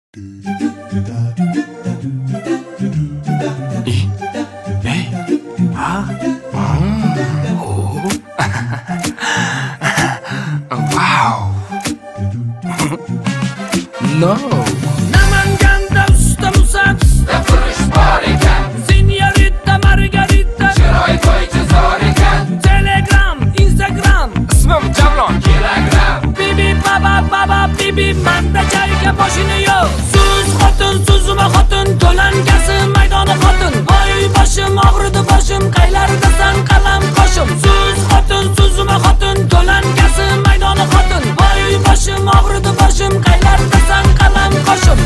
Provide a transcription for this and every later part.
Wow. No. Namanganda usta musat, usta furush bor ekan. Senyorita Margarita, Chiroy qo'ychi zo'r ekan. Telegram, Instagram, Ismim Javlon kilogram. bibi baba bibi manda joyga boshini yo'q. So'z xotin, so'zima xotin, to'lankasi maydoni xotin. Voy boshim og'ridi, boshim qaylardasan qalam qoshim. So'z xotin, so'zima xotin, to'lankasi maydoni xotin. Voy boshim og'ridi, boshim qaylardasan qalam qoshim.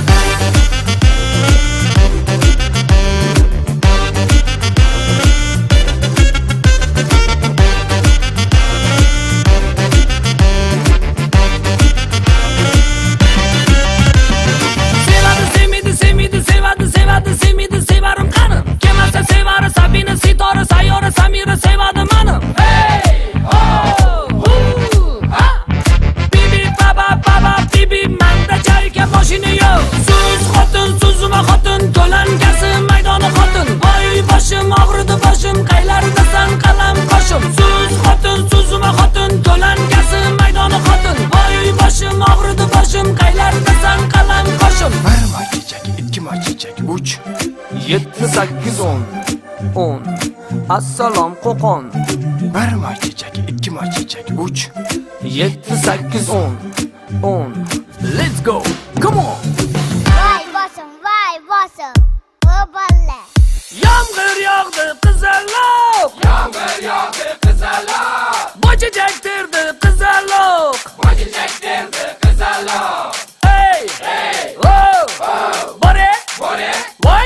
Sevadi, sevarim qani. Kelmasa sevadi Sabina, Sitora, Sayyora, Samira sevadi mani. Hey, oh, ha. Bibi baba, bibi manda joyga boshini yo'q. So'z xotin, so'zima xotin, to'lankasi maydoni xotin. Voy boshim og'ridi, boshim qaylardasan qalam qoshim. So'z xotin, so'zima xotin, to'lankasi maydoni xotin. Voy boshim og'ridi, boshim qaylardasan qalam qoshim. Bir moy chechagi, 2 moy chechagi, 3 7 8 10 Assalom qo'qon. Bir moy chechagi, 2 moy chechagi, 3 7 8 10 Let's go. Come on. Vay bosim, o bolla. Yomg'ir yog'di qizaloq. Yomg'ir yog'di qizaloq. Bochajak terdi qizaloq. Bochajak terdi qizaloq. Hey, oh, bore. Voy.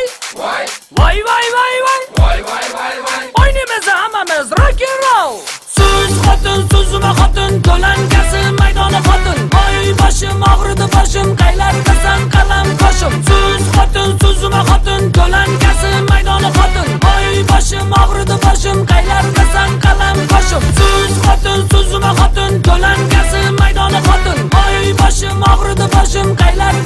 Oynaymiz hammamiz rock and roll. So'z xotin, so'zima xotin, to'lankasi maydoni xotin. Voy boshim og'ridi, boshim qaylardasan qalam qoshim. So'z xotin, so'zima xotin, to'lankasi maydoni xotin. Voy boshim og'ridi, boshim qaylardasan qalam qoshim. So'z xotin, so'zima xotin, to'lankasi maydoni xotin. Voy boshim og'ridi, boshim qaylardasan